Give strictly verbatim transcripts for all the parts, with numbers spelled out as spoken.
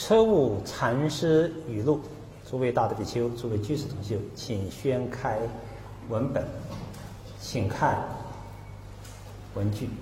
车务禅师语录，诸位大德比丘，诸位居士同修，请宣开文本，请看文句。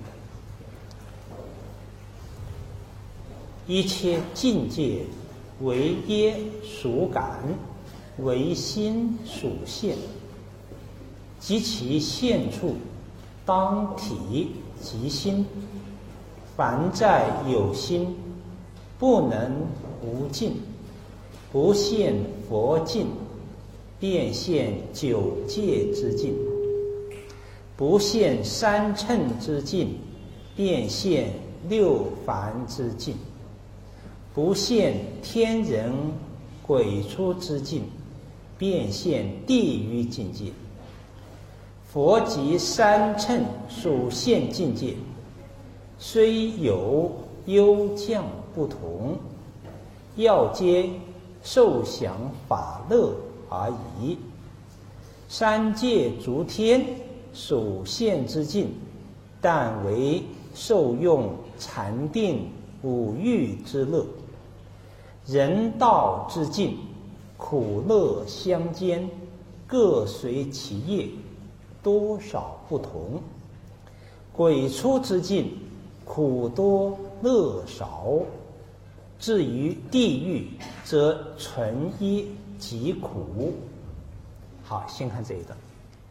一切境界为业属感，为心属现，及其现处，当体即心。凡在有心，不能无境，不现佛境，便现九界之境；不现三乘之境，便现六凡之境；不现天人鬼畜之境，便现地狱境界。佛及三乘属现境界，虽有优降不同，要皆受享法乐而已。三界诸天属现之境，但为受用禅定五欲之乐。人道之境，苦乐相间，各随其业，多少不同。鬼畜之境，苦多乐少。至于地狱，则纯一即苦。好，先看这一段。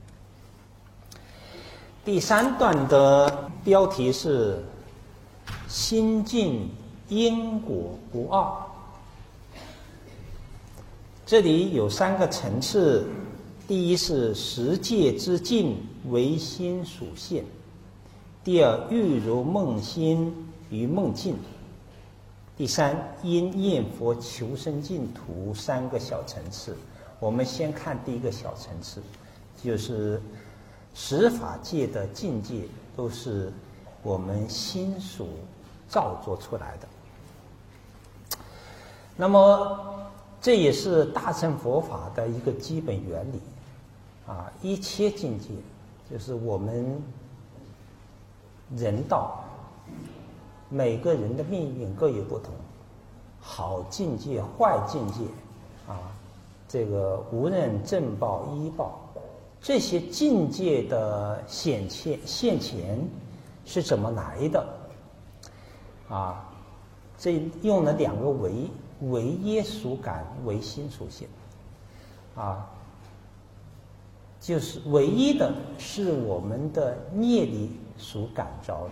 第三段的标题是“心境因果不二”。这里有三个层次：第一是十界之境为心属现；第二，欲如梦心于梦境；第三，因念佛求生净土。三个小层次。我们先看第一个小层次，就是十法界的境界都是我们心所造作出来的。那么这也是大乘佛法的一个基本原理啊！一切境界就是我们人道，每个人的命运各有不同，好境界、坏境界啊，这个无论正报、依报，这些境界的显现现前是怎么来的啊？这用了两个为。为业属感，为心属现，啊，就是唯一的是我们的业力所感召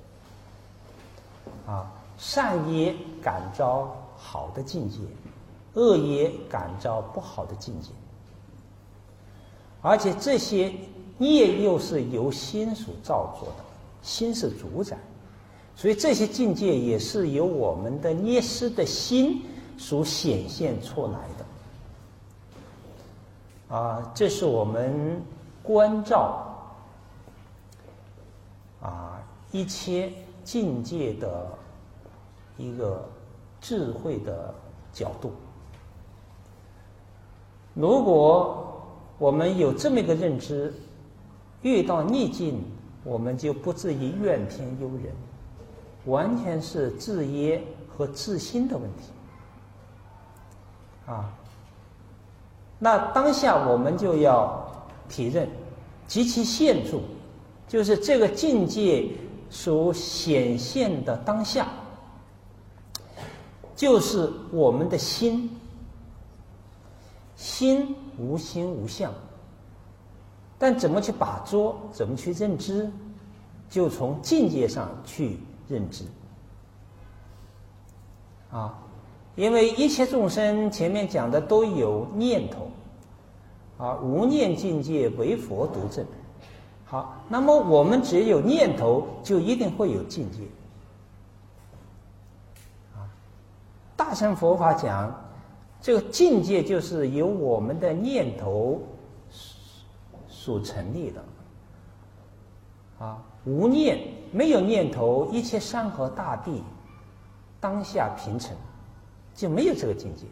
的，啊，善业感召好的境界，恶业感召不好的境界，而且这些业又是由心所造作的，心是主宰。所以这些境界也是由我们的捏师的心所显现出来的啊，这是我们关照啊一切境界的一个智慧的角度。如果我们有这么一个认知，遇到逆境，我们就不至于怨天尤人。完全是自业和自心的问题啊！那当下我们就要体认，及其现处，就是这个境界所显现的当下，就是我们的心。心无心无相，但怎么去把捉，怎么去认知，就从境界上去认知啊，因为一切众生前面讲的都有念头啊，无念境界唯佛独证。好，那么我们只有念头，就一定会有境界啊。大乘佛法讲，这个境界就是由我们的念头所成立的啊。无念，没有念头，一切山河大地当下平沉，就没有这个境界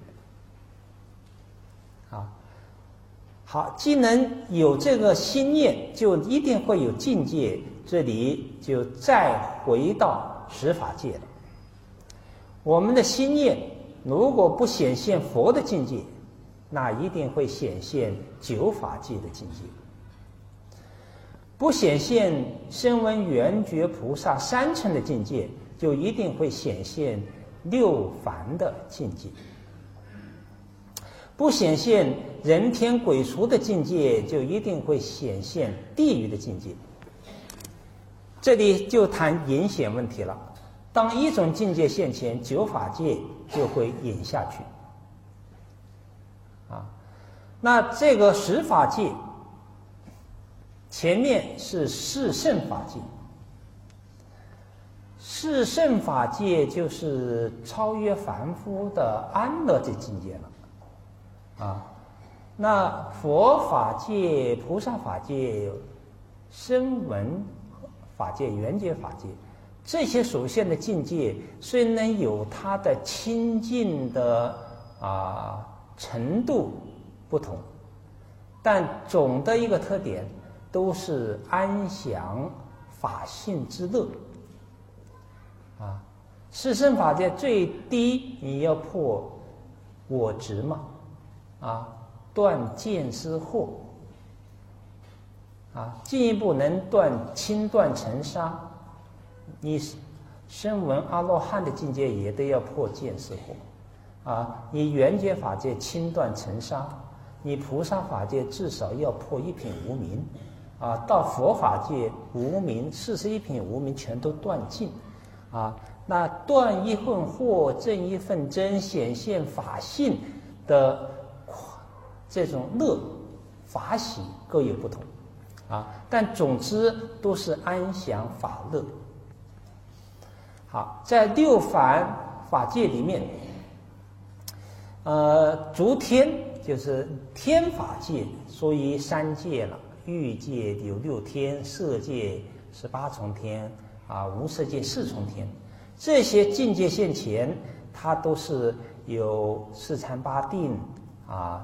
啊。好，既能有这个心念，就一定会有境界。这里就再回到十法界了。我们的心念如果不显现佛的境界，那一定会显现九法界的境界；不显现声闻缘觉菩萨三乘的境界，就一定会显现六凡的境界；不显现人天鬼畜的境界，就一定会显现地狱的境界。这里就谈隐显问题了。当一种境界现前，九法界就会隐下去。啊，那这个十法界前面是四圣法界，四圣法界就是超越凡夫的安乐的境界了。啊，那佛法界、菩萨法界、声闻法界、缘觉法界，这些所现的境界虽然有它的清净的啊程度不同，但总的一个特点都是安详法性之乐。啊，四圣法界最低你要破我执嘛，啊，断见思惑，啊，进一步能断轻断尘沙。你声闻阿罗汉的境界也都要破见思惑，啊，你缘觉法界轻断尘沙，你菩萨法界至少要破一品无明，啊，到佛法界无明四十一品无明全都断尽，啊，那断一份惑，证一份真，显现法性的这种乐法喜各有不同，啊，但总之都是安详法乐。好，在六凡法界里面，呃，诸天就是天法界，属于三界了。欲界有六天，色界十八重天，啊，无色界四重天。这些境界现前，它都是有四禅八定啊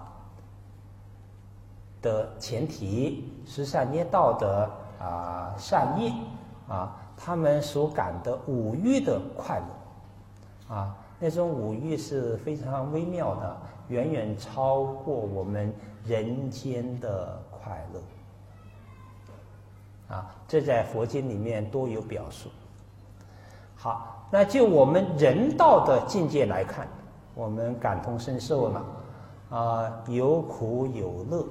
的前提，十善业道的啊善业啊。他们所感的五欲的快乐，啊，那种五欲是非常微妙的，远远超过我们人间的快乐，啊，这在佛经里面都有表述。好，那就我们人道的境界来看，我们感同身受了，啊，有苦有乐，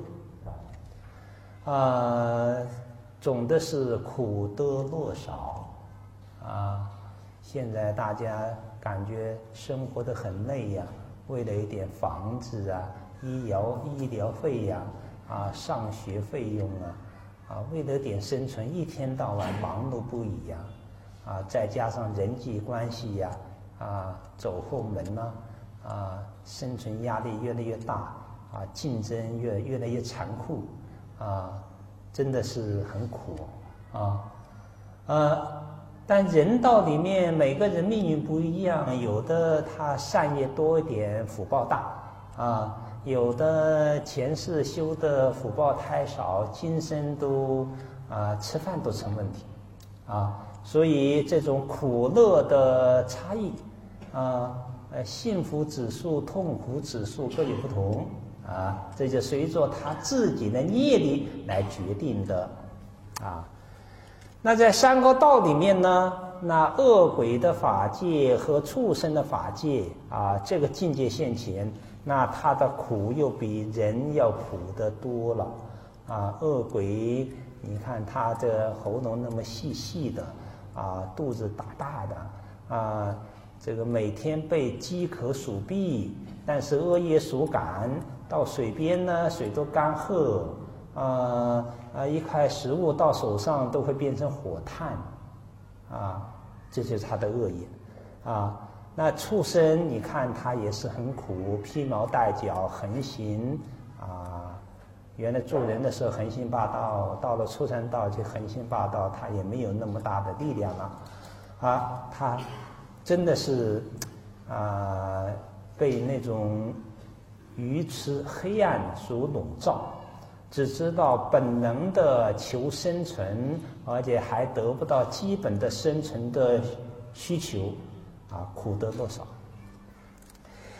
啊。总的是苦多乐少，啊，现在大家感觉生活得很累呀，为了一点房子啊、医疗医疗费呀、啊、上学费用啊，啊，为了点生存，一天到晚忙碌不已呀，啊，再加上人际关系呀，啊，走后门呐，啊，生存压力越来越大，啊，竞争越越来越残酷，啊。真的是很苦啊，呃，但人道里面每个人命运不一样，有的他善业多一点，福报大啊；有的前世修的福报太少，今生都啊吃饭都成问题啊。所以这种苦乐的差异啊，呃，幸福指数、痛苦指数各有不同。啊，这就随着他自己的业力来决定的，啊，那在三个道里面呢，那恶鬼的法界和畜生的法界啊，这个境界现前，那他的苦又比人要苦得多了，啊，恶鬼，你看他的喉咙那么细细的，啊，肚子大大的，啊，这个每天被饥渴所逼，但是恶业所感。到水边呢，水都干涸，啊啊，一块食物到手上都会变成火炭，啊，这就是他的恶业，啊，那畜生你看他也是很苦，披毛戴角，横行，啊，原来做人的时候横行霸道，到了畜生道就横行霸道，他也没有那么大的力量了，啊，他真的是啊被那种。愚痴黑暗所笼罩，只知道本能的求生存，而且还得不到基本的生存的需求，啊，苦得多少？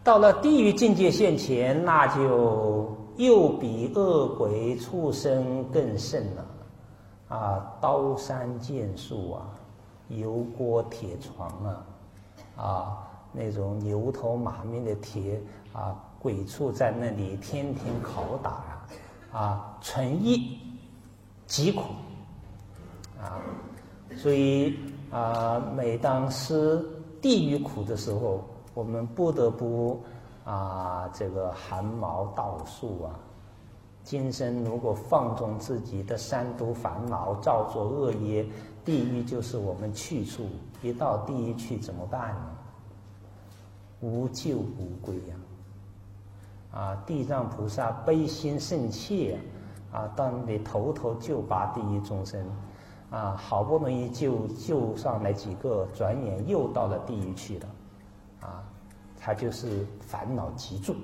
到了地狱境界现前，那就又比恶鬼畜生更甚了。啊，刀山剑树啊，油锅铁床啊，啊，那种牛头马面的铁啊，鬼畜在那里天天拷打啊，啊，纯疫疾苦啊，所以啊，每当吃地狱苦的时候，我们不得不啊，这个汗毛倒竖啊。今生如果放纵自己的三毒烦恼，造作恶业，地狱就是我们去处。一到地狱去怎么办呢？无救无归呀！啊，地藏菩萨悲心甚切啊！啊，到那里头头就拔地狱众生，啊，好不容易救救上来几个，转眼又到了地狱去了，啊，他就是烦恼极重。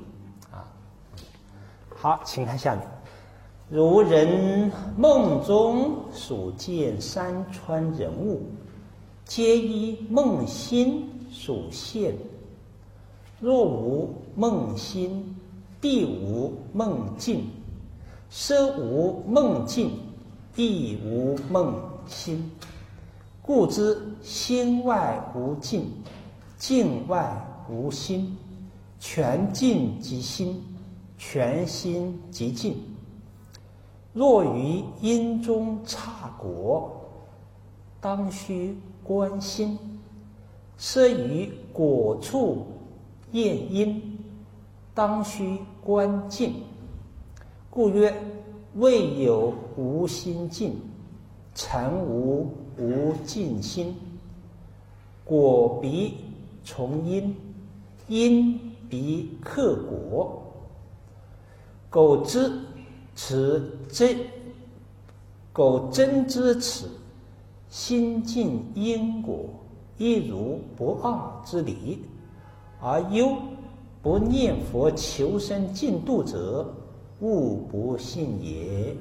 好，请看下面。如人梦中所见山川人物，皆依梦心所现。若无梦心，必无梦境；设无梦境，亦无梦心。故知心外无境，境外无心，全境即心，全心即境。若于因中差果，当须观心；设于果处验因，当须观境。故曰：未有无心境，诚无无境心。果彼从因，因彼克果。苟知此真，苟真知此心尽因果，亦如不二之理，而忧不念佛求生净土者，勿不信也。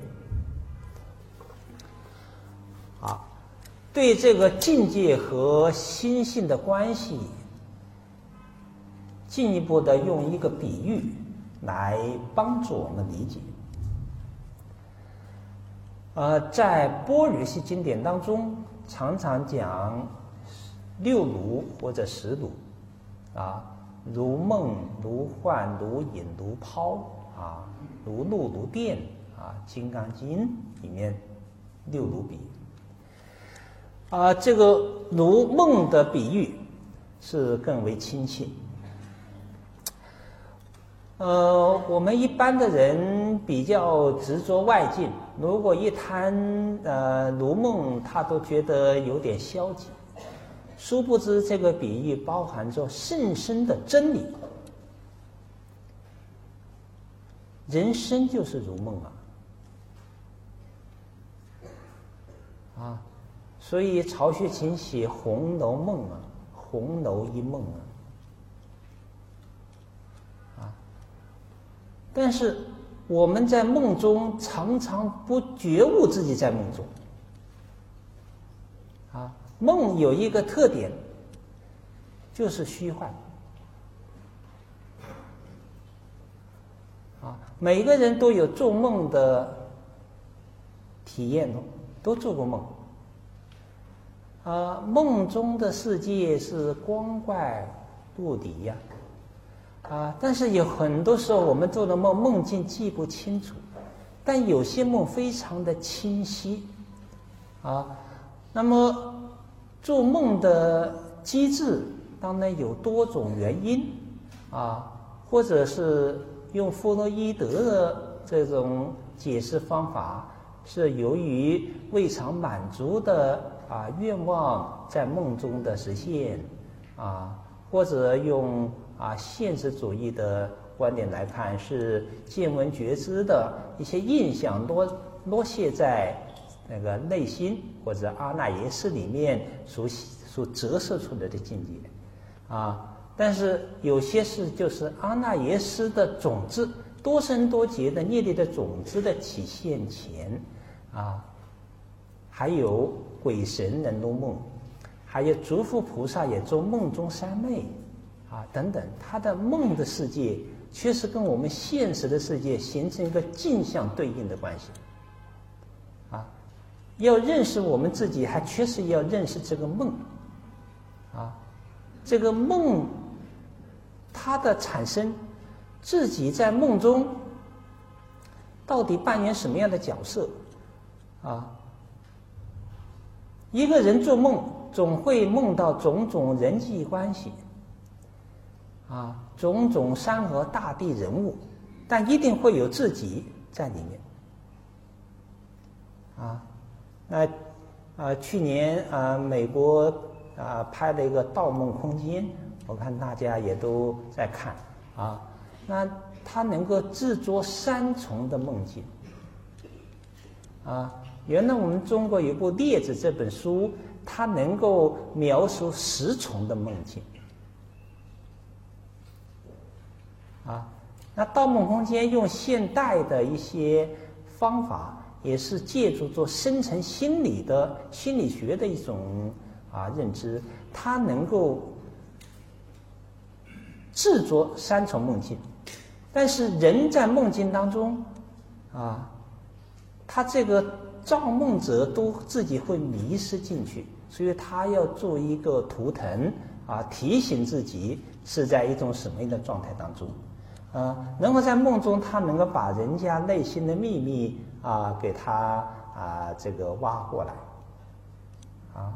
啊，对这个境界和心性的关系，进一步的用一个比喻来帮助我们理解。呃，在般若系经典当中，常常讲六如或者十如，啊，如梦、如幻、如影、如泡，啊，如露、如电，啊，《金刚经》里面六如比。啊，这个如梦的比喻是更为亲切。呃，我们一般的人比较执着外境，如果一谈呃如梦，他都觉得有点消极。殊不知这个比喻包含着甚深的真理。人生就是如梦啊！啊，所以曹雪芹写《红楼梦》啊，红楼一梦啊。但是我们在梦中常常不觉悟自己在梦中。啊，梦有一个特点，就是虚幻。啊，每个人都有做梦的体验哦，都做过梦。啊，梦中的世界是光怪陆离呀。啊，但是有很多时候我们做的梦，梦境记不清楚，但有些梦非常的清晰。啊，那么做梦的机制当然有多种原因，啊，或者是用弗洛伊德的这种解释方法，是由于未尝满足的啊愿望在梦中的实现，啊，或者用啊现实主义的观点来看，是见闻觉知的一些印象落落谢在那个内心或者阿那耶识里面所所折射出来的境界，啊，但是有些是就是阿那耶识的种子，多生多劫的业力的种子的体现前，啊，还有鬼神能入梦，还有诸佛菩萨也做梦中三昧， 啊等等，他的梦的世界却是跟我们现实的世界形成一个镜像对应的关系。啊，要认识我们自己，还确实要认识这个梦。啊，这个梦它的产生，自己在梦中到底扮演什么样的角色？啊，一个人做梦总会梦到种种人际关系，啊，种种山河大地人物，但一定会有自己在里面。啊，那啊，去年啊，美国啊拍了一个《盗梦空间》，我看大家也都在看啊。那它能够制作三重的梦境。啊，原来我们中国有部《列子》这本书，它能够描述十重的梦境。啊，那《盗梦空间》用现代的一些方法，也是借助做深层心理的心理学的一种啊认知，它能够制作三重梦境。但是人在梦境当中，啊，他这个造梦者都自己会迷失进去，所以他要做一个图腾啊，提醒自己是在一种什么样的状态当中。啊，能够在梦中，他能够把人家内心的秘密啊，给他啊这个挖过来，啊，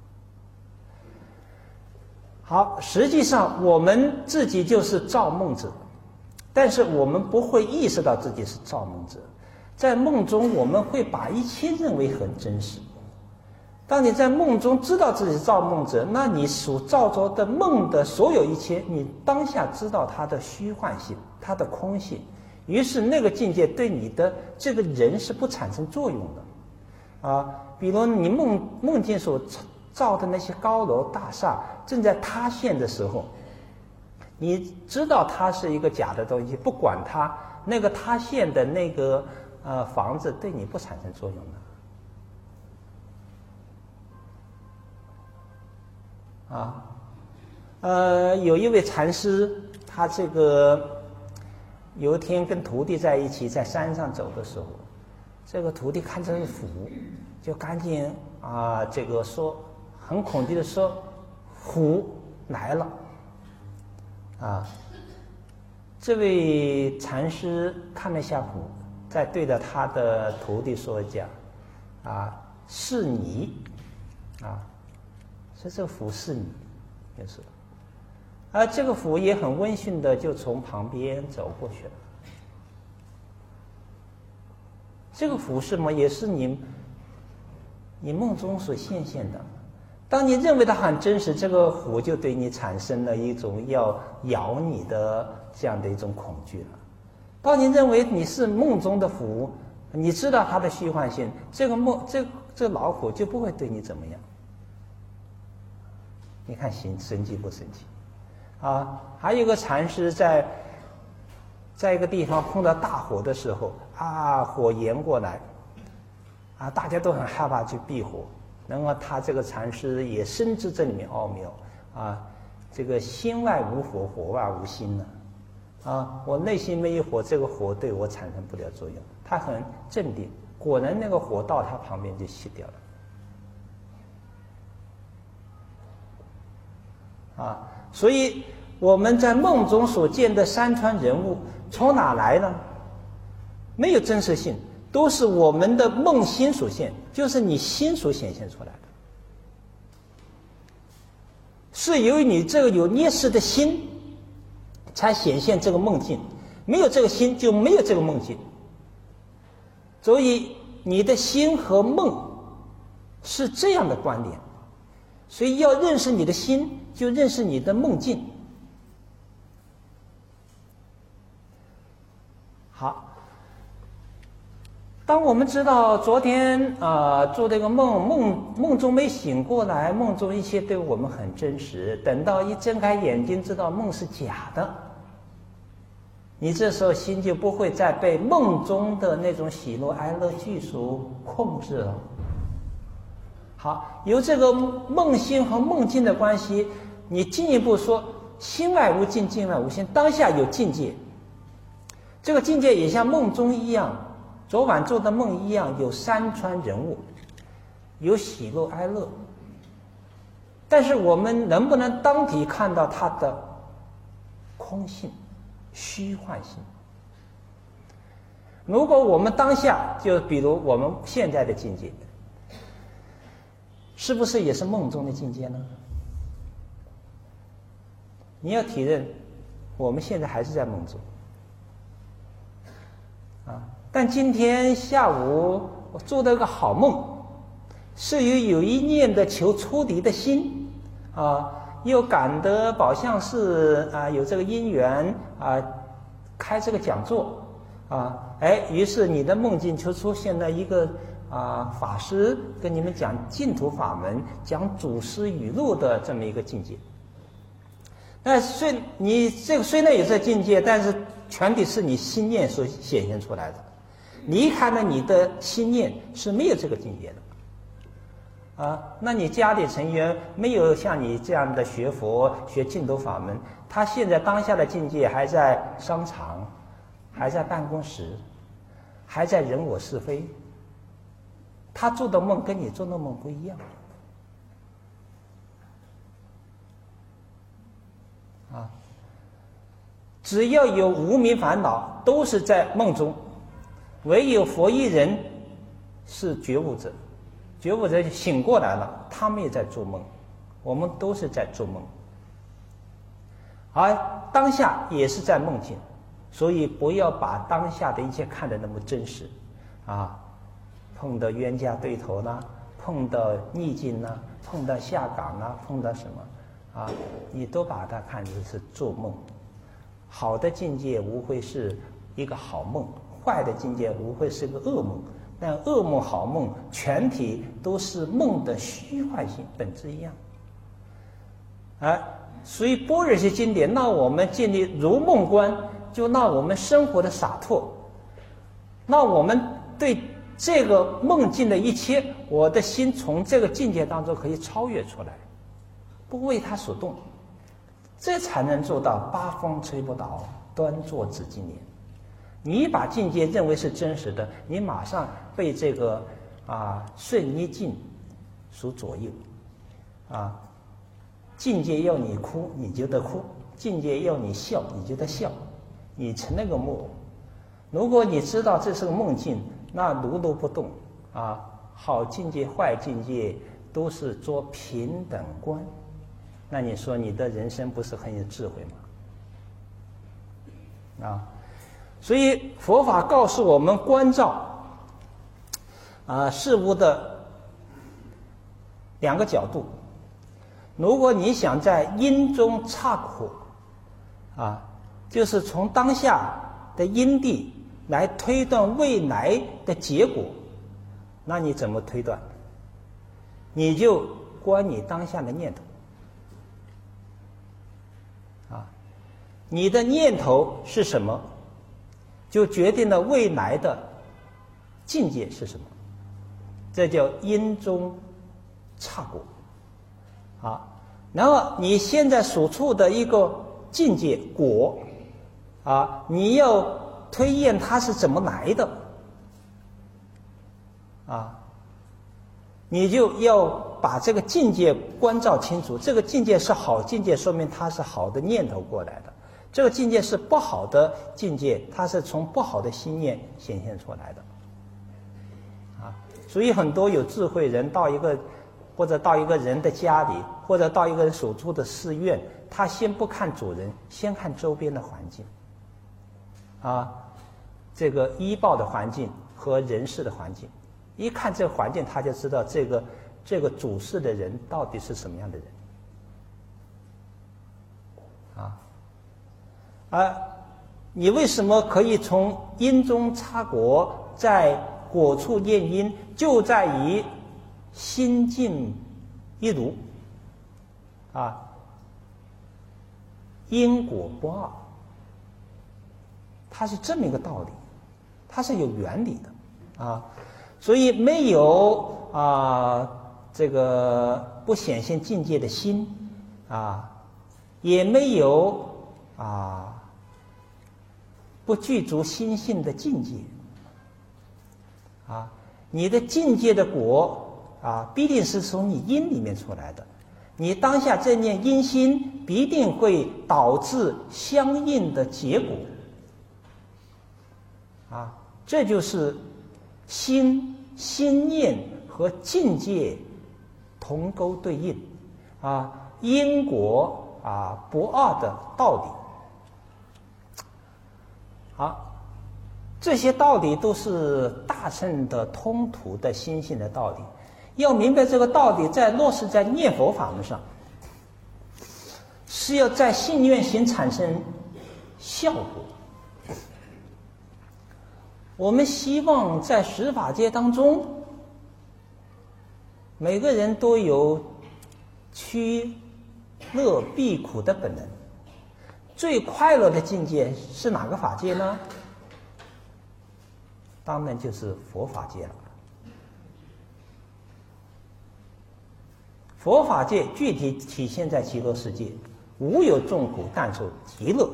好，实际上我们自己就是造梦者，但是我们不会意识到自己是造梦者，在梦中我们会把一切认为很真实。当你在梦中知道自己是造梦者，那你所造作的梦的所有一切，你当下知道它的虚幻性，它的空性，于是那个境界对你的这个人是不产生作用的。啊，比如你梦梦境所造的那些高楼大厦正在塌陷的时候，你知道它是一个假的东西，不管它，那个塌陷的那个呃房子对你不产生作用的。啊，呃，有一位禅师，他这个有一天跟徒弟在一起，在山上走的时候，这个徒弟看这是虎，就赶紧啊，这个说很恐惧的说，虎来了。啊，这位禅师看了一下虎，再对着他的徒弟说一讲，啊，是你，啊。所以这个虎是你，就是，而这个虎也很温驯的就从旁边走过去了。这个虎是什么？也是你，你梦中所现现的。当你认为它很真实，这个虎就对你产生了一种要咬你的这样的一种恐惧了。当你认为你是梦中的虎，你知道它的虚幻性，这个梦，这这老虎就不会对你怎么样。你看神神奇不神奇？啊，还有一个禅师在在一个地方碰到大火的时候，啊，火炎过来，啊，大家都很害怕去避火。然后他这个禅师也深知这里面奥妙，啊，这个心外无火，火外无心呢，啊，我内心没有火，这个火对我产生不了作用。他很镇定，果然那个火到他旁边就熄掉了。啊，所以我们在梦中所见的山川人物从哪来呢？没有真实性，都是我们的梦心所现，就是你心所显现出来的，是由于你这个有捏识的心才显现这个梦境，没有这个心就没有这个梦境。所以你的心和梦是这样的关联，所以要认识你的心，就认识你的梦境。好，当我们知道昨天啊、呃、做这个梦，梦梦中没醒过来，梦中一切对我们很真实，等到一睁开眼睛知道梦是假的，你这时候心就不会再被梦中的那种喜怒哀乐具所控制了。好，由这个梦心和梦境的关系，你进一步说， 心外无境，境外无心，当下有境界。这个境界也像梦中一样，昨晚做的梦一样，有山川人物，有喜怒哀乐。但是我们能不能当体看到它的空性、虚幻性？如果我们当下，就比如我们现在的境界，是不是也是梦中的境界呢？你要体认，我们现在还是在梦中啊。但今天下午我做了个好梦，是有有一念的求出离的心啊，又感得宝相寺啊有这个因缘啊，开这个讲座啊，哎，于是你的梦境就出现了一个啊法师跟你们讲净土法门，讲祖师语录的这么一个境界。那虽你这个虽然有这境界，但是全体是你心念所显现出来的。离开了你的心念是没有这个境界的啊。那你家里成员没有像你这样的学佛学净土法门，他现在当下的境界还在商场，还在办公室，还在人我是非。他做的梦跟你做的梦不一样啊。只要有无明烦恼，都是在梦中。唯有佛一人是觉悟者，觉悟者醒过来了，他们也在做梦，我们都是在做梦，而当下也是在梦境，所以不要把当下的一切看得那么真实啊。碰到冤家对头啦，碰到逆境啦，碰到下岗啦，碰到什么啊，你都把它看成是做梦。好的境界无非是一个好梦，坏的境界无非是个噩梦，但噩梦好梦全体都是梦的虚幻性，本质一样啊。所以般若些经典让我们建立如梦观，就让我们生活的洒脱，让我们对这个梦境的一切，我的心从这个境界当中可以超越出来，不为它所动，这才能做到八风吹不倒，端坐紫金莲。你把境界认为是真实的，你马上被这个啊顺逆境所左右啊。境界要你哭，你就得哭；境界要你笑，你就得笑。你成了个木偶。如果你知道这是个梦境，那如如不动啊。好境界、坏境界都是做平等观。那你说你的人生不是很有智慧吗？啊。所以佛法告诉我们关照啊事物的两个角度。如果你想在因中察苦啊，就是从当下的因地来推断未来的结果，那你怎么推断？你就观你当下的念头啊，你的念头是什么？就决定了未来的境界是什么，这叫因中察果啊。然后你现在所处的一个境界果啊，你要推验它是怎么来的啊，你就要把这个境界关照清楚。这个境界是好境界，说明它是好的念头过来的。这个境界是不好的境界，它是从不好的心念显现出来的啊。所以很多有智慧人到一个或者到一个人的家里，或者到一个人所住的寺院，他先不看主人，先看周边的环境啊，这个医报的环境和人事的环境，一看这个环境，他就知道这个这个主事的人到底是什么样的人啊。而你为什么可以从因中察果，在果处验因，就在于心境一如啊，因果不二，它是这么一个道理，它是有原理的啊。所以没有啊这个不显现境界的心啊， 也没有啊不具足心性的境界啊。你的境界的果啊，必定是从你因里面出来的。你当下这念因心，必定会导致相应的结果啊。这就是心心念和境界同钩对应啊，因果啊不二的道理。好，这些道理都是大乘的通途的心性的道理。要明白这个道理，在落实在念佛法门上，是要在信愿行产生效果。我们希望在十法界当中，每个人都有趋乐避苦的本能。最快乐的境界是哪个法界呢？当然就是佛法界了。佛法界具体体现在极乐世界，无有众苦，但受极乐。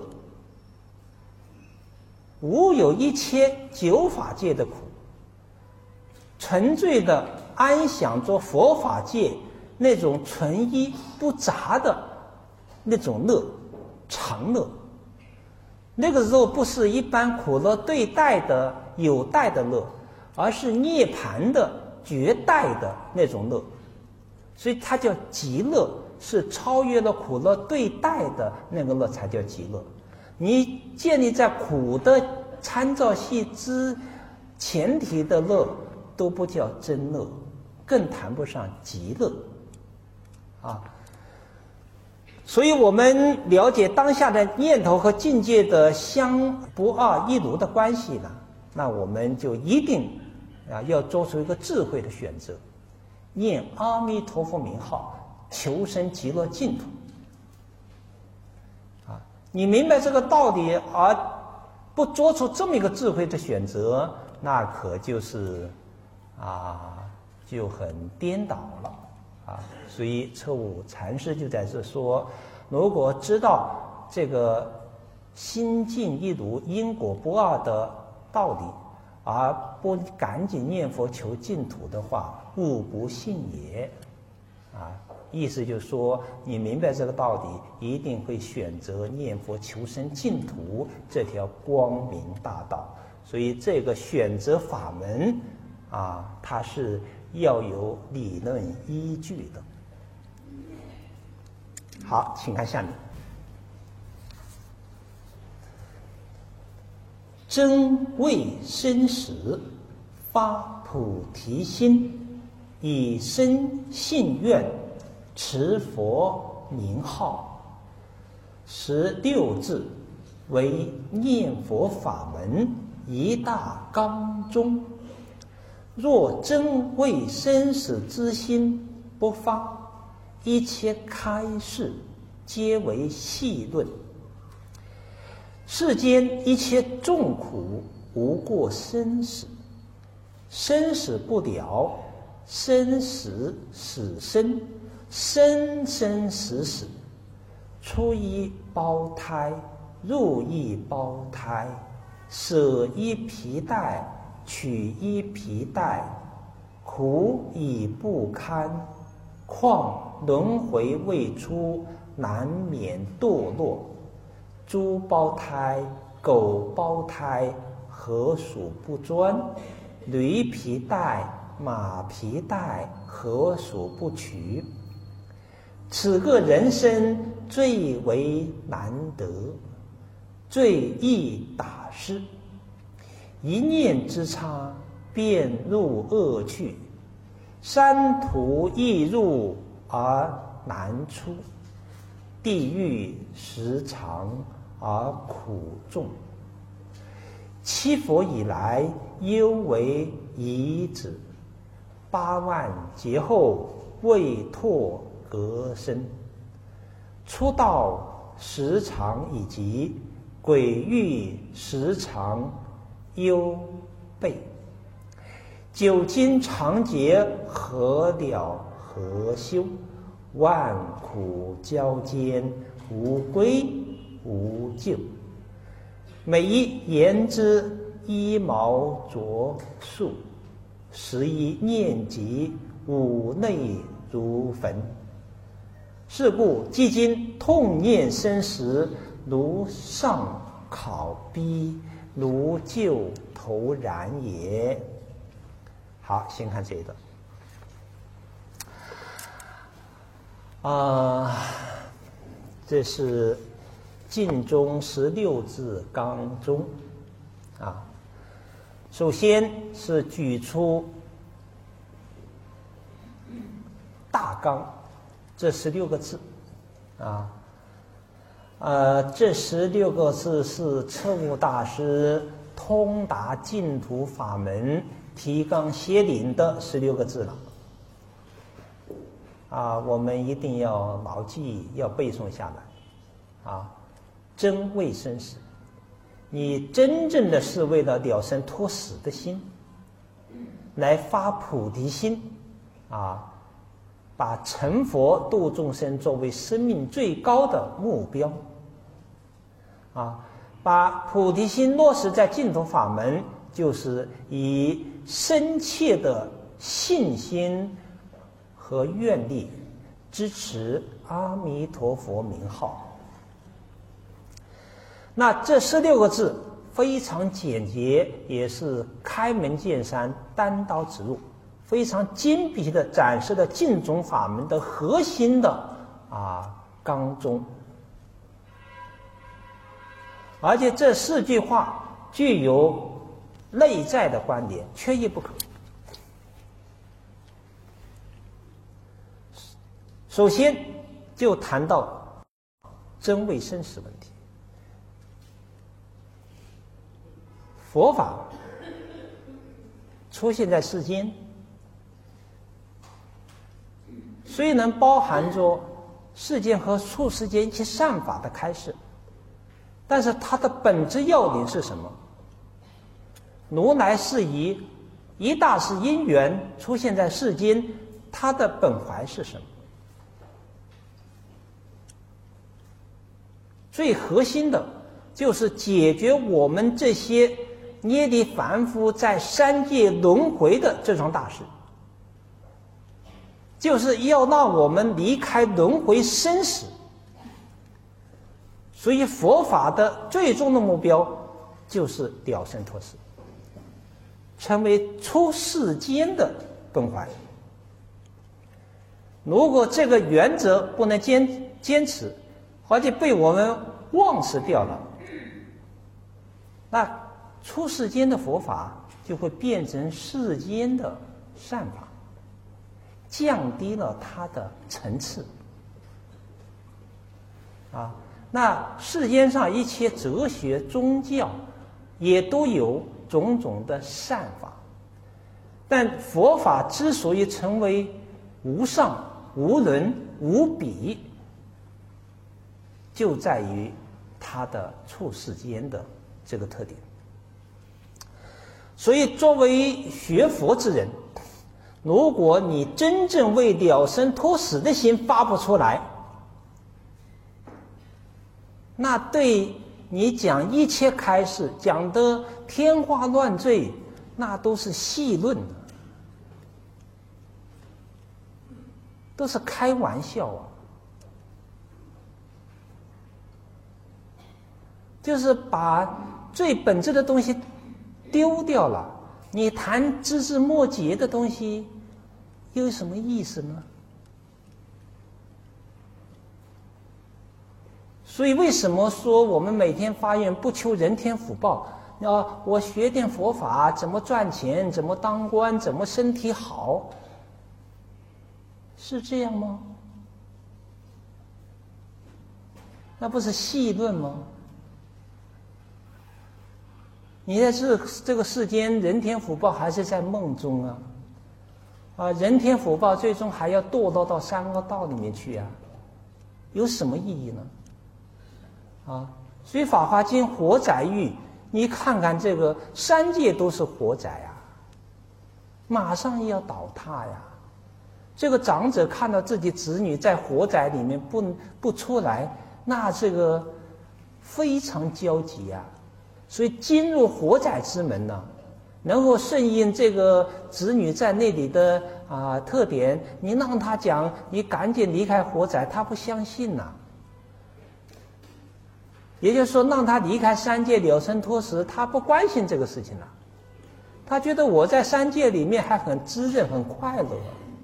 无有一切九法界的苦，纯粹的安享着佛法界那种纯一不杂的那种乐，常乐。那个时候不是一般苦乐对待的有待的乐，而是涅槃的绝待的那种乐，所以它叫极乐，是超越了苦乐对待的那个乐才叫极乐。你建立在苦的参照系之前提的乐都不叫真乐，更谈不上极乐啊。所以我们了解当下的念头和境界的相不二一如的关系呢，那我们就一定啊要做出一个智慧的选择，念阿弥陀佛名号，求生极乐净土。啊，你明白这个道理而不做出这么一个智慧的选择，那可就是啊就很颠倒了啊。所以彻悟禅师就在这说，如果知道这个心境一如因果不二的道理，而不赶紧念佛求净土的话，勿不信也啊。意思就是说，你明白这个道理，一定会选择念佛求生净土这条光明大道。所以这个选择法门啊，它是要有理论依据的。好，请看下面。真为生死，发菩提心，以生信愿，持佛名号。十六字为念佛法门一大纲中。若真为生死之心不发，一切开示皆为戏论。世间一切众苦，无过生死。生死不了，生死死生，生生死死。出一胞胎，入一胞胎，舍一皮带，取一皮带，苦已不堪，况轮回未出，难免堕落。猪胞胎、狗胞胎，何属不专？驴皮带、马皮带，何属不取？此个人生最为难得，最易打失。一念之差，便入恶趣，山途易入而难出，地狱时长而苦重。七佛以来，犹为遗子，八万劫后，未脱隔身。出道时长以及，鬼域时长忧备。久经长劫，何了何修？万苦交煎， 无归无咎。每一言之一毛着树，十一念及五内如焚。是故既今痛念生死，如上考逼，如旧投然也。好，先看这一段。啊、呃，这是晋中十六字纲中啊。首先是举出大纲这十六个字啊。呃，这十六个字是彻悟大师通达净土法门提纲挈领的十六个字了。啊，我们一定要牢记，要背诵下来。啊，真为生死，你真正的是为了了生脱死的心，来发菩提心，啊，把成佛度众生作为生命最高的目标。啊，把菩提心落实在净土法门，就是以深切的信心和愿力支持阿弥陀佛名号。那这十六个字非常简洁，也是开门见山、单刀直入，非常精辟地展示了净土法门的核心的啊纲宗。而且这四句话具有内在的观点，缺一不可。首先就谈到真为生死问题。佛法出现在世间，虽能包含着世间和处世间一切善法的开示，但是它的本质要领是什么？如来是以一大事因缘出现在世间，它的本怀是什么？最核心的就是解决我们这些捏力凡夫在三界轮回的这桩大事，就是要让我们离开轮回生死。所以佛法的最终的目标就是了生脱死，成为出世间的本怀。如果这个原则不能坚坚持，或者被我们忘失掉了，那出世间的佛法就会变成世间的善法，降低了它的层次。啊，那世间上一切哲学、宗教也都有种种的善法，但佛法之所以成为无上、无伦、无比，就在于它的处世间的这个特点。所以作为学佛之人，如果你真正为了生脱死的心发不出来，那对你讲一切开示讲得天花乱坠，那都是戏论，都是开玩笑啊。就是把最本质的东西丢掉了，你谈枝枝末节的东西又有什么意思呢？所以为什么说我们每天发愿不求人天福报啊？我学点佛法，怎么赚钱，怎么当官，怎么身体好，是这样吗？那不是戏论吗？你在这这个世间，人天福报还是在梦中啊！啊，人天福报最终还要堕落到三恶道里面去啊，有什么意义呢？啊，所以《法华经》火宅喻，你看看这个三界都是火宅啊，马上要倒塌呀！这个长者看到自己子女在火宅里面不不出来， 那这个非常焦急啊。所以进入火宅之门呢，能够顺应这个子女在那里的啊特点，你让他讲，你赶紧离开火宅，他不相信呐、啊。也就是说，让他离开三界了生脱死，他不关心这个事情了、啊。他觉得我在三界里面还很滋润、很快乐。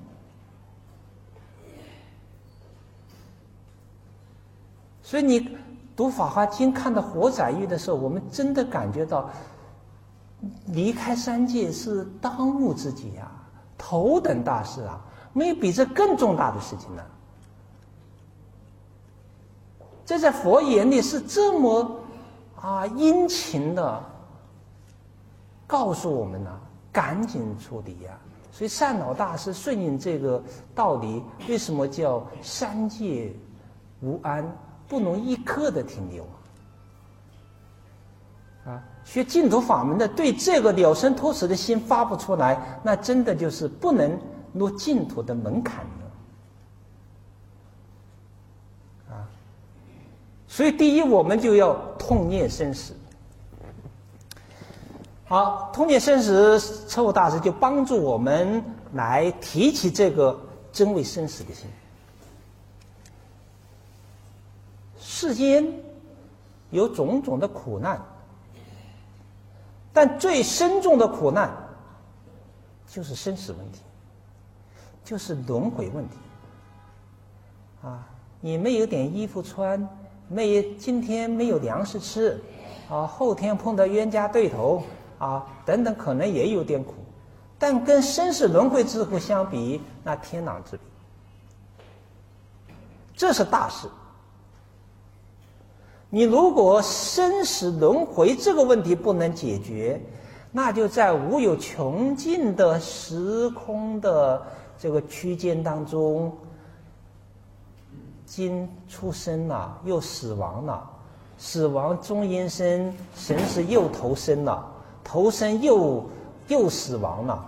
所以你读《法华经》看到火宅狱的时候，我们真的感觉到，离开三界是当务之急啊，头等大事啊，没有比这更重大的事情了。这在佛眼里是这么啊殷勤的告诉我们呢、啊，赶紧处理呀、啊。所以善导大师顺应这个道理，为什么叫三界无安？不能一刻的停留啊！学净土法门的，对这个了生脱死的心发不出来，那真的就是不能入净土的门槛了啊！所以，第一，我们就要痛念生死。好，痛念生死，彻悟大师就帮助我们来提起这个真为生死的心。世间有种种的苦难，但最深重的苦难就是生死问题，就是轮回问题。啊，你没有点衣服穿，没有今天没有粮食吃，啊，后天碰到冤家对头，啊，等等，可能也有点苦，但跟生死轮回之苦相比，那天壤之别。这是大事。你如果生死轮回这个问题不能解决，那就在无有穷尽的时空的这个区间当中，今出生了，又死亡了，死亡终阴身，神是又投生了，投生又又死亡了，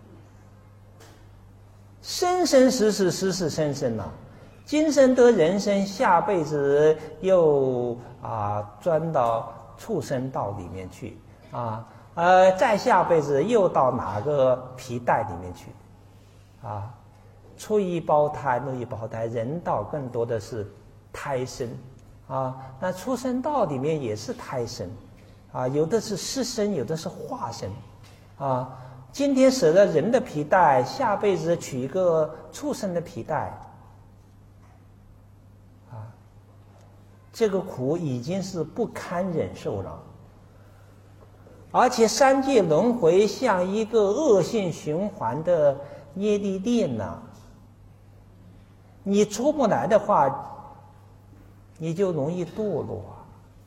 生生死死，死死生生了。今生得人生，下辈子又啊钻到畜生道里面去啊，呃，再下辈子又到哪个皮带里面去啊？出一胞胎，入一胞胎，人道更多的是胎生啊，那畜生道里面也是胎生啊，有的是湿生，有的是化生啊。今天舍了人的皮带，下辈子取一个畜生的皮带。这个苦已经是不堪忍受了，而且三界轮回像一个恶性循环的业力链呐，你出不来的话，你就容易堕落啊。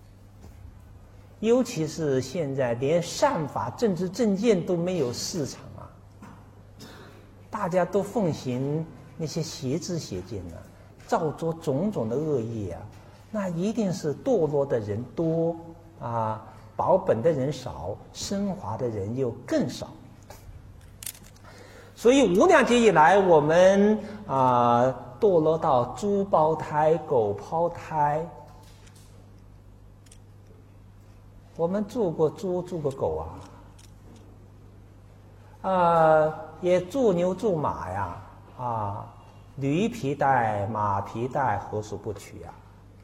尤其是现在连善法、政治正见都没有市场啊，大家都奉行那些邪知邪见呢、啊，造作种种的恶业啊。那一定是堕落的人多啊，保本的人少，升华的人又更少。所以无量劫以来，我们啊堕落到猪胞胎、狗胞胎。我们做过猪，做过狗啊，啊，也做牛做马呀，啊，驴皮带、马皮带，何所不取呀？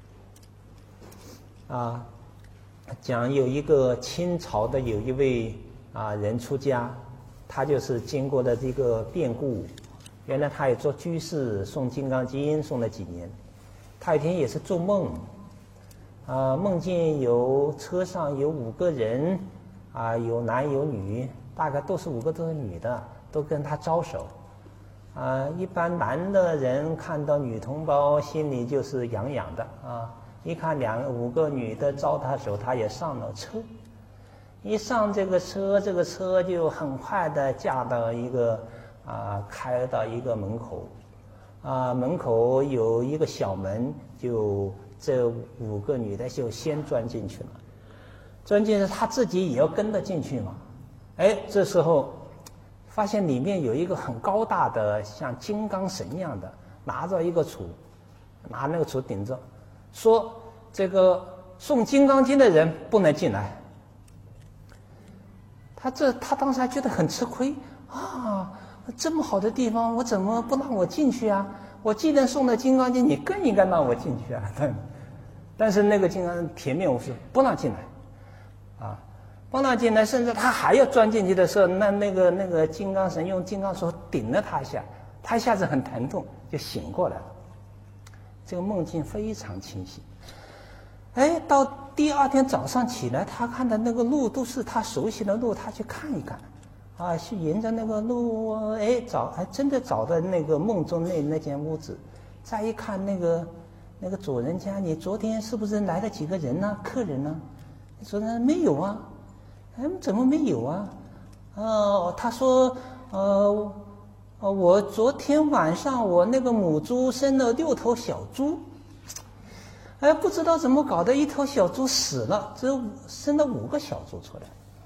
啊，讲有一个清朝的有一位啊人出家，他就是经过了这个变故，原来他也做居士，诵《金刚经》诵了几年，他有一天也是做梦，啊，梦见有车上有五个人，啊，有男有女，大概都是五个都是女的，都跟他招手，啊，一般男的人看到女同胞心里就是痒痒的啊。一看两五个女的招他手，他也上了车。一上这个车，这个车就很快的驾到一个啊，开到一个门口，啊，门口有一个小门，就这五个女的就先钻进去了。钻进去，他自己也要跟着进去嘛。哎，这时候发现里面有一个很高大的，像金刚神一样的，拿着一个杵，拿那个杵顶着。 说这个诵《金刚经》的人不能进来。他这他当时还觉得很吃亏啊，这么好的地方，我怎么不让我进去啊？我既然诵了《金刚经》，你更应该让我进去啊！但是那个金刚铁面无私，不让进来，啊，不让进来，甚至他还要钻进去的时候，那那个那个金刚神用金刚手顶了他一下，他一下子很疼痛，就醒过来了。这个梦境非常清晰。哎，到第二天早上起来，他看的那个路都是他熟悉的路，他去看一看，啊，去沿着那个路，哎，找，还真的找到那个梦中那那间屋子。再一看那个那个主人家，你昨天是不是来了几个人呢、啊？客人呢、啊？主人没有啊，哎，怎么没有啊？哦，他说，呃，呃，我昨天晚上我那个母猪生了六头小猪。哎，不知道怎么搞的，一头小猪死了，只有生了五个小猪出来。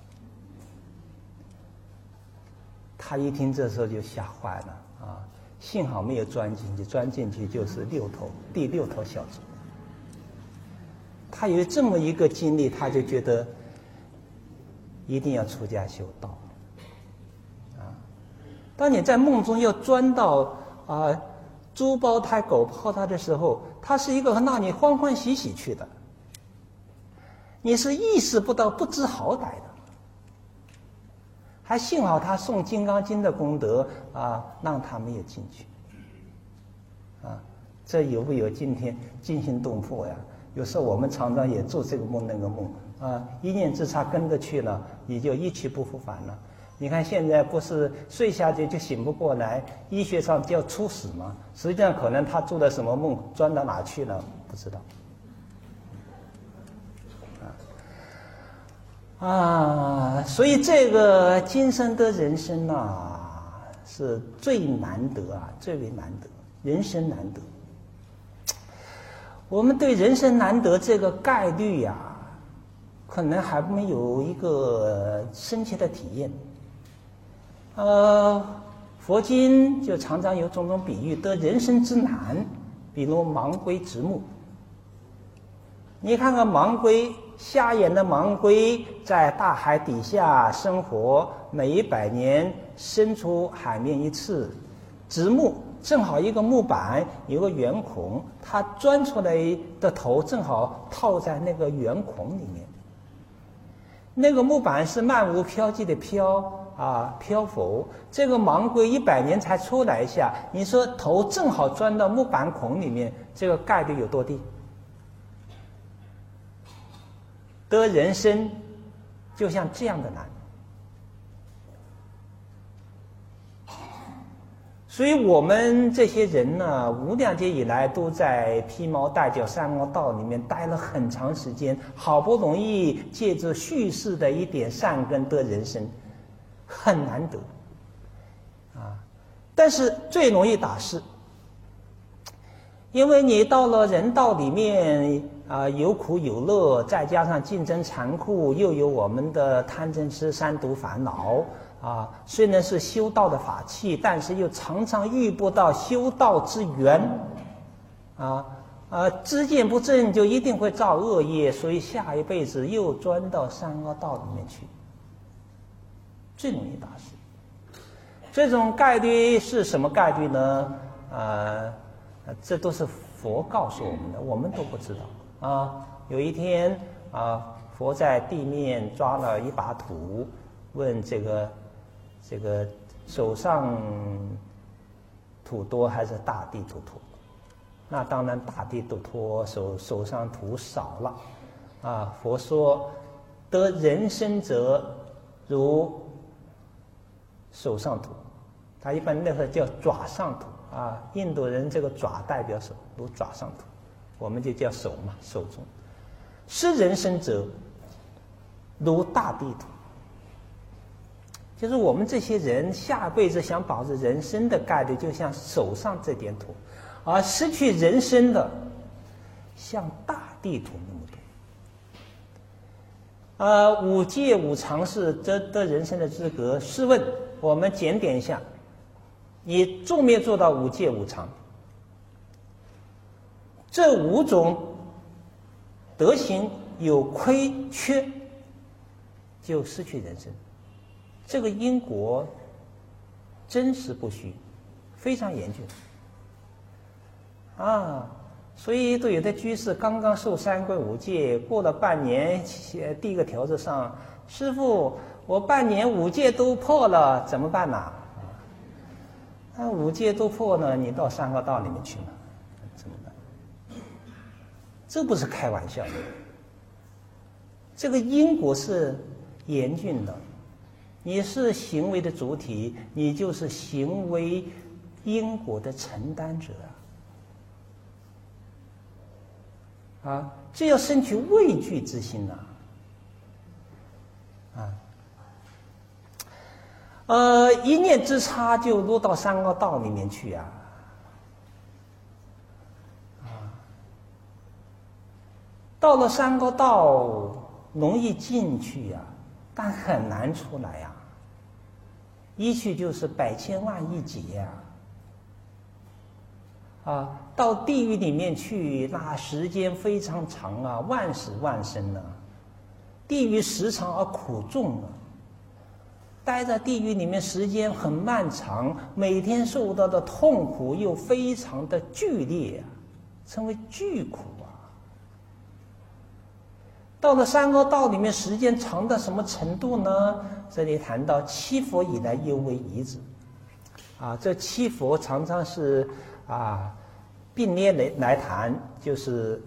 他一听这时候就吓坏了啊！幸好没有钻进去，钻进去就是六头，第六头小猪。他有这么一个经历，他就觉得一定要出家修道啊！当你在梦中要钻到啊猪胞胎、狗胞胎的时候，它是一个让你欢欢喜喜去的，你是意识不到、不知好歹的。还幸好他诵《金刚经》的功德啊，让他没有进去。啊，这有不有今天惊心动魄呀？有时候我们常常也做这个梦那个梦啊，一念之差跟着去了，你就一去不复返了。你看现在不是睡下去就醒不过来，医学上叫猝死吗？实际上可能他做了什么梦，钻到哪去了不知道。啊，啊所以这个今生的人生啊，是最难得啊，最为难得，人生难得。我们对人生难得这个概率呀、啊，可能还没有一个深切的体验。呃，佛经就常常有种种比喻，得人生之难，比如盲龟直目。你看看盲龟，瞎眼的盲龟在大海底下生活，每一百年伸出海面一次，直目正好一个木板有个圆孔，它钻出来的头正好套在那个圆孔里面。那个木板是漫无飘迹的飘啊，漂浮。这个盲龟一百年才出来一下，你说头正好钻到木板孔里面，这个概率有多低？得人生就像这样的难。所以我们这些人呢，无量劫以来都在披毛戴角三恶道里面待了很长时间，好不容易借着叙事的一点善根得人生，很难得啊！但是最容易打失，因为你到了人道里面啊，有苦有乐，再加上竞争残酷，又有我们的贪嗔痴三毒烦恼。啊，虽然是修道的法器，但是又常常遇不到修道之缘，啊啊，知见不正就一定会造恶业，所以下一辈子又钻到三恶道里面去，最容易打死。这种概率是什么概率呢？啊，这都是佛告诉我们的，我们都不知道啊。有一天啊，佛在地面抓了一把土，问这个。这个手上土多还是大地土多？那当然大地土多，手手上土少了。啊，佛说得人生者如手上土，他一般那个叫爪上土啊。印度人这个爪代表手，如爪上土，我们就叫手嘛，手中。失人生者如大地土。就是我们这些人下辈子想保持人生的概率，就像手上这点土，而失去人生的，像大地土那么多。呃，五戒五常是得得人生的资格。试问，我们检点一下，你做没做到五戒五常？这五种德行有亏缺，就失去人生。这个因果真实不虚，非常严峻啊！所以都有的居士刚刚受三皈五戒，过了半年，第一个条子上，师父，我半年五戒都破了，怎么办呢？那五戒都破了，你到三个道里面去嘛，怎么办？这不是开玩笑的，这个因果是严峻的。你是行为的主体，你就是行为因果的承担者啊！啊，这要生起畏惧之心呐！啊，呃，一念之差就落到三个道里面去啊！啊，到了三个道容易进去呀、啊。但很难出来呀、啊，一去就是百千万亿劫呀、啊，啊，到地狱里面去，那时间非常长啊，万死万生啊，地狱时长而苦重啊，待在地狱里面时间很漫长，每天受到的痛苦又非常的剧烈啊，称为巨苦啊。到了三个道里面，时间长到什么程度呢？这里谈到七佛以来犹为夷子，啊，这七佛常常是啊并列来来谈，就是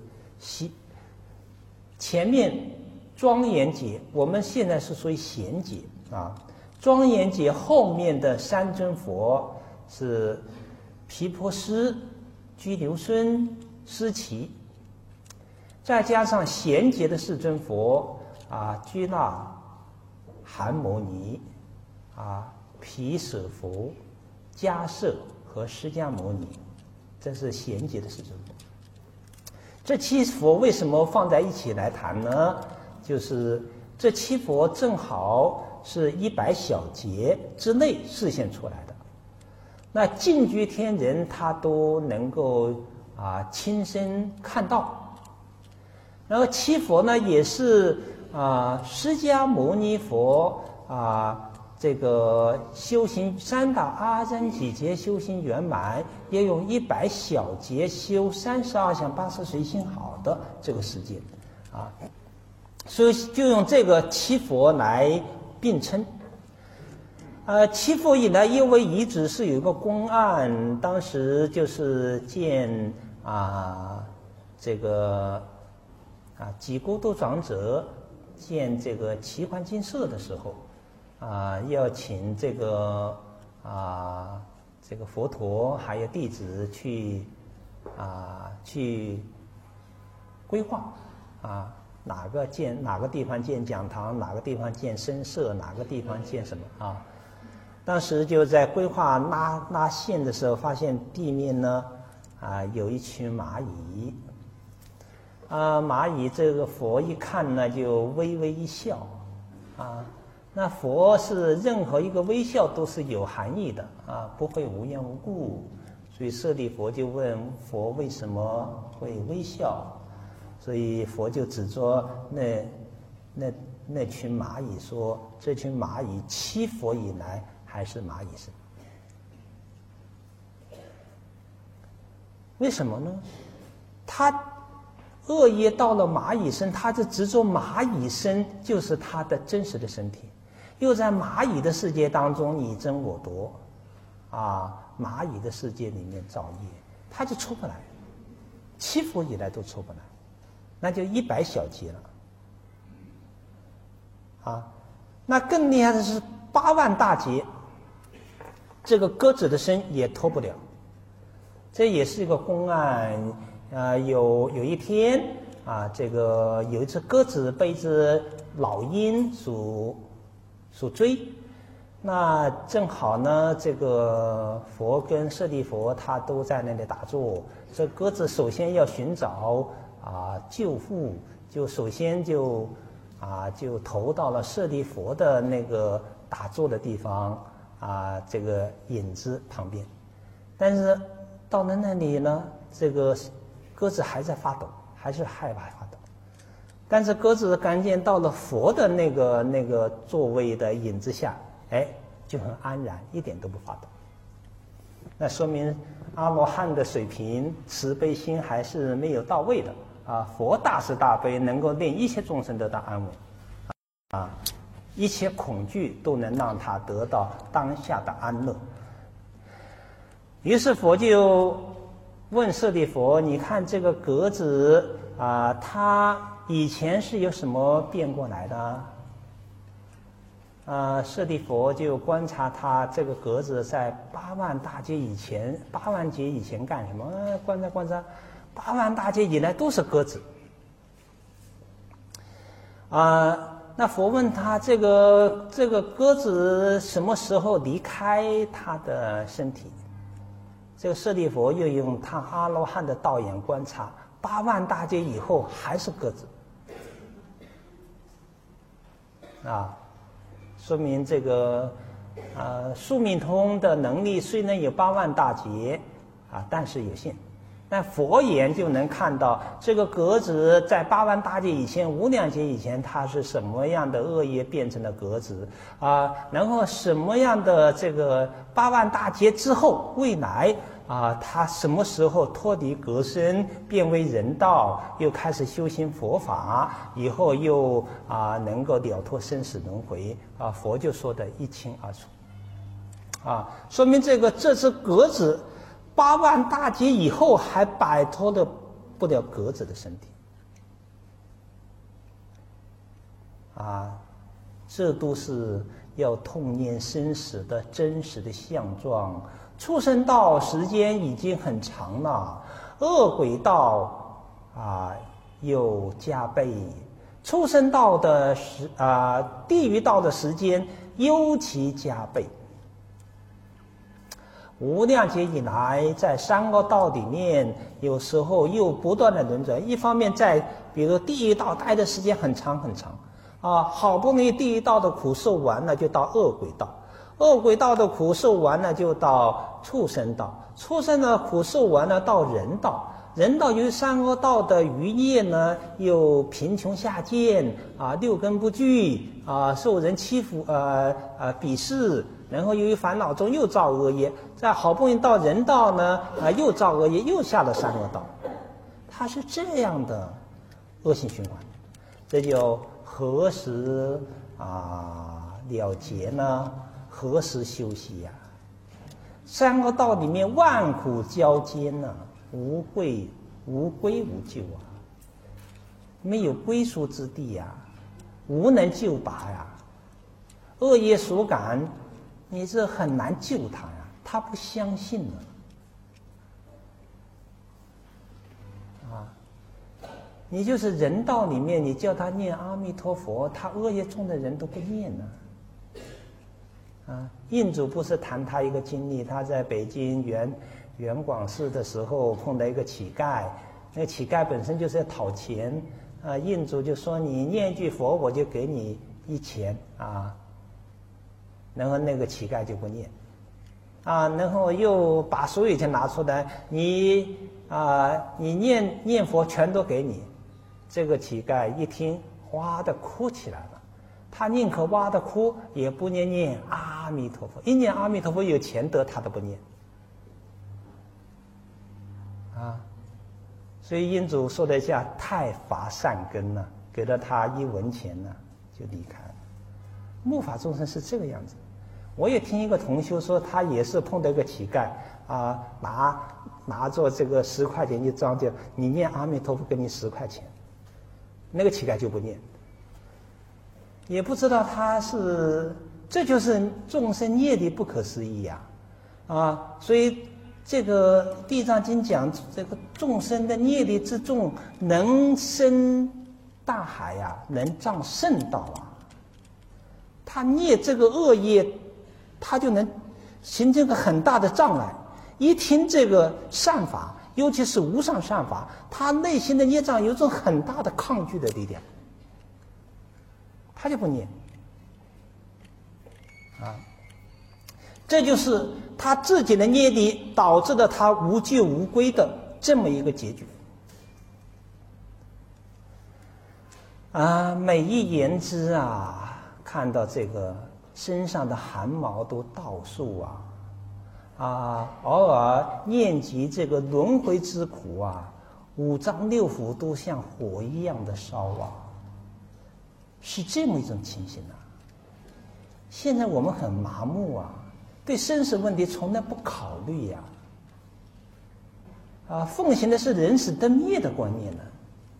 前面庄严劫，我们现在是属于贤劫啊，庄严劫后面的三尊佛是毗婆尸、拘留孙、尸齐。再加上贤劫的四尊佛啊，居那、含牟尼啊、毗舍佛、迦摄和释迦牟尼，这是贤劫的四尊佛。这七佛为什么放在一起来谈呢？就是这七佛正好是一百小劫之内示现出来的。那净居天人他都能够啊亲身看到。然后七佛呢，也是啊、呃，释迦牟尼佛啊、呃，这个修行三大阿僧祇劫修行圆满，也有一百小劫修三十二相八十随心好的这个时间啊，所以就用这个七佛来并称。呃，七佛以来因为遗址是有一个公案，当时就是见啊、呃、这个。啊，几孤独长者见这个奇幻精舍的时候，啊，要请这个啊这个佛陀还有弟子去啊去规划啊哪个建哪个地方建讲堂，哪个地方建僧舍，哪个地方建什么啊？当时就在规划拉拉线的时候，发现地面呢啊有一群蚂蚁。啊，蚂蚁这个佛一看呢，就微微一笑，啊，那佛是任何一个微笑都是有含义的啊，不会无缘无故，所以舍利佛就问佛为什么会微笑，所以佛就指着那那那群蚂蚁说，这群蚂蚁七佛以来还是蚂蚁身，为什么呢？他。恶业到了蚂蚁身，他是执着蚂蚁身就是他的真实的身体，又在蚂蚁的世界当中你争我夺，啊，蚂蚁的世界里面造业，他就出不来，七佛以来都出不来，那就一百小劫了，啊，那更厉害的是八万大劫，这个鸽子的身也脱不了，这也是一个公案。啊、呃，有有一天啊，这个有一只鸽子被一只老鹰所所追，那正好呢，这个佛跟舍利佛他都在那里打坐，这鸽子首先要寻找啊救护，就首先就啊就投到了舍利佛的那个打坐的地方啊这个影子旁边，但是到了那里呢，这个。鸽子还在发抖，还是害怕发抖， 但是鸽子看见到了佛的那个那个座位的影子下，哎，就很安然，一点都不发抖。那说明阿罗汉的水平慈悲心还是没有到位的啊！佛大慈大悲，能够令一切众生得到安稳啊，一切恐惧都能让他得到当下的安乐。于是佛就问舍利弗：“你看这个鸽子啊，它以前是由什么变过来的？”啊，舍利弗就观察他这个鸽子在八万大劫以前，八万劫以前干什么？啊、观察观察，八万大劫以来都是鸽子。啊，那佛问他这个这个鸽子什么时候离开他的身体？这个舍利弗又用他阿罗汉的道眼观察，八万大劫以后还是鸽子。啊。说明这个，呃，宿命通的能力虽然有八万大劫，啊，但是有限。但佛眼就能看到这个鸽子在八万大劫以前、无量劫以前，它是什么样的恶业变成了鸽子啊？然后什么样的这个八万大劫之后，未来啊，他什么时候脱离鸽身，变为人道，又开始修行佛法，以后又啊能够了脱生死轮回啊，佛就说得一清二楚，啊，说明这个这只鸽子八万大劫以后还摆脱了不了鸽子的身体，啊，这都是要痛念生死的真实的相状。畜生道时间已经很长了，恶鬼道啊又加倍，畜生道的时啊地狱道的时间尤其加倍。无量劫以来，在三恶道里面，有时候又不断的轮转。一方面在比如地狱道待的时间很长很长，啊，好不容易地狱道的苦受完了，就到恶鬼道。恶鬼道的苦受完了，就到畜生道；畜生的苦受完了，到人道。人道由于三恶道的余业呢，又贫穷下贱啊，六根不具啊，受人欺负呃呃鄙视，然后由于烦恼中又造恶业，再好不容易到人道呢啊，又造恶业，又下了三恶道。它是这样的恶性循环，这就何时啊了结呢？何时休息呀、啊？三恶道里面万苦交煎呐、啊，无归无归无救啊，没有归宿之地呀、啊，无能救拔呀、啊。恶业所感，你这很难救他呀、啊，他不相信了啊。你就是人道里面，你叫他念阿弥陀佛，他恶业重的人都不念呢、啊。啊，印主不是谈他一个经历，他在北京原原广寺的时候碰到一个乞丐，那个乞丐本身就是要讨钱，啊，印主就说你念一句佛，我就给你一钱啊，然后那个乞丐就不念，啊，然后又把所有钱拿出来，你啊，你念念佛全都给你，这个乞丐一听，哇的哭起来了。他宁可哇的哭，也不念念阿弥陀佛。一念阿弥陀佛有钱得，他都不念。啊，所以印主说了一下太乏善根了，给了他一文钱呢，就离开了。末法众生是这个样子。我也听一个同修说，他也是碰到一个乞丐啊，拿拿着这个十块钱一张，就你念阿弥陀佛，给你十块钱。那个乞丐就不念。也不知道他是，这就是众生业力不可思议呀、啊，啊，所以这个《地藏经》讲这个众生的业力之重，能生大海呀、啊，能障圣道啊。他孽这个恶业，他就能形成个很大的障碍。一听这个善法，尤其是无上善法，他内心的业障有一种很大的抗拒的力量。他就不念，啊，这就是他自己的业力导致了他无救无归的这么一个结局。 啊，每一言之啊，看到这个身上的汗毛都倒竖啊，啊，偶尔念及这个轮回之苦啊，五脏六腑都像火一样的烧啊，是这么一种情形啊。现在我们很麻木啊，对生死问题从来不考虑呀、啊，啊，奉行的是人死灯灭的观念呢、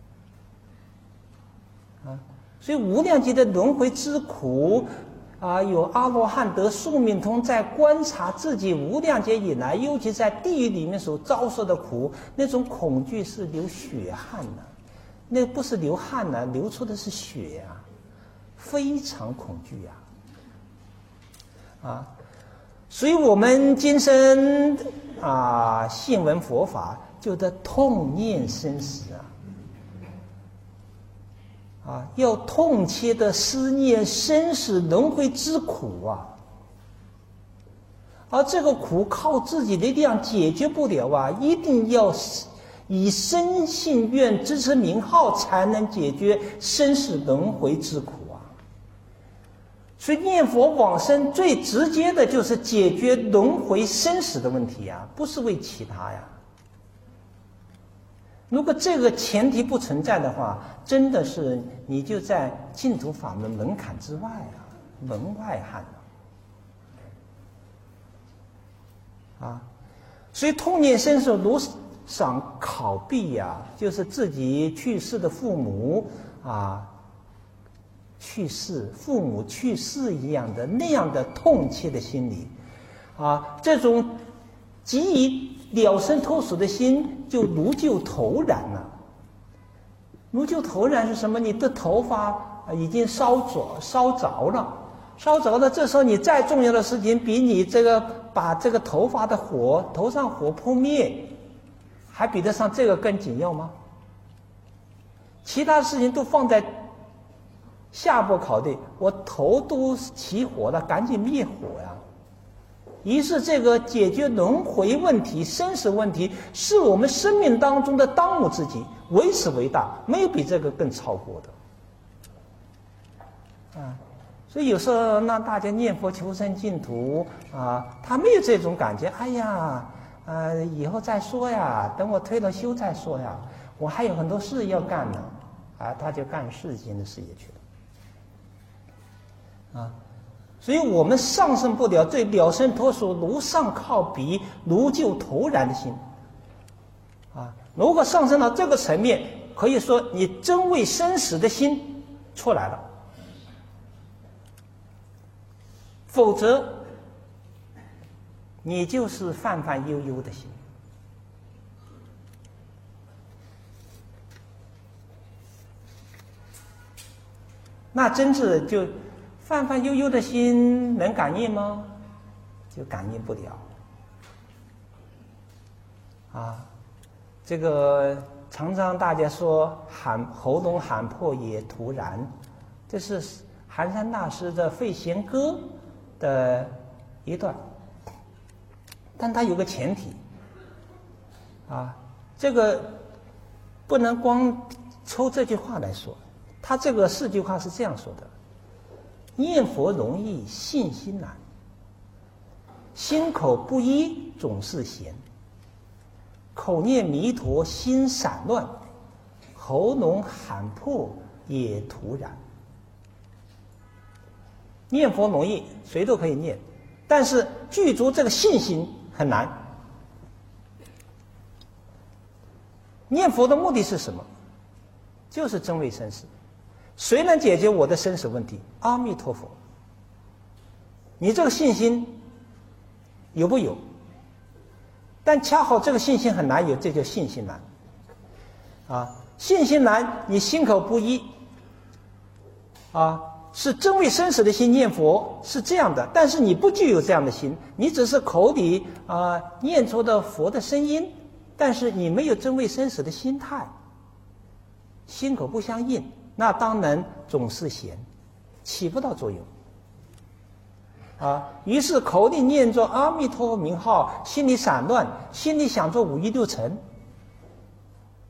啊，啊，所以无量劫的轮回之苦，啊，有阿罗汉得宿命通，在观察自己无量劫以来，尤其在地狱里面所遭受的苦，那种恐惧是流血汗的、啊，那不是流汗呢、啊，流出的是血呀、啊，非常恐惧呀、啊，啊，所以我们今生啊信闻佛法，就得痛念生死啊。啊，要痛切的思念生死轮回之苦啊！而这个苦靠自己的力量解决不了啊，一定要以身信愿支持名号，才能解决生死轮回之苦啊！所以念佛往生最直接的就是解决轮回生死的问题啊，不是为其他呀。如果这个前提不存在的话，真的是你就在净土法门门槛之外啊，门外汉啊！啊，所以痛念生死如赏考毕呀，就是自己去世的父母啊，去世父母去世一样的那样的痛切的心理啊，这种急于了生脱死的心就如就头燃了。如就头燃是什么？你的头发已经烧着烧着了，烧着了。这时候你再重要的事情，比你这个把这个头发的火头上火扑灭，还比得上这个更紧要吗？其他事情都放在下步考虑，我头都起火了，赶紧灭火呀！于是，这个解决轮回问题、生死问题，是我们生命当中的当务之急，为此为大，没有比这个更超过的。啊，所以有时候让大家念佛求生净土啊，他没有这种感觉。哎呀，呃，以后再说呀，等我退了休再说呀，我还有很多事要干呢。啊，他就干世间的事业去了。啊。所以我们上升不了对了生脱俗如上靠彼如就头燃的心啊！如果上升到这个层面，可以说你真为生死的心出来了，否则你就是泛泛悠悠的心。那真是就泛泛悠悠的心能感应吗？就感应不了。啊，这个常常大家说喊喉咙喊破也徒然，这是寒山大师的《废弦歌》的一段，但它有个前提。啊，这个不能光抽这句话来说，他这个四句话是这样说的。念佛容易信心难，心口不一总是闲，口念弥陀心散乱，喉咙喊破也徒然。念佛容易，谁都可以念，但是具足这个信心很难。念佛的目的是什么？就是真为生死。谁能解决我的生死问题？阿弥陀佛。你这个信心有不有？但恰好这个信心很难有，这叫信心难。啊，信心难，你心口不一，啊，是真为生死的心念佛是这样的，但是你不具有这样的心，你只是口里啊念出的佛的声音，但是你没有真为生死的心态，心口不相应。那当然总是闲，起不到作用啊。于是口里念着阿弥陀佛名号，心里散乱，心里想着五欲六尘，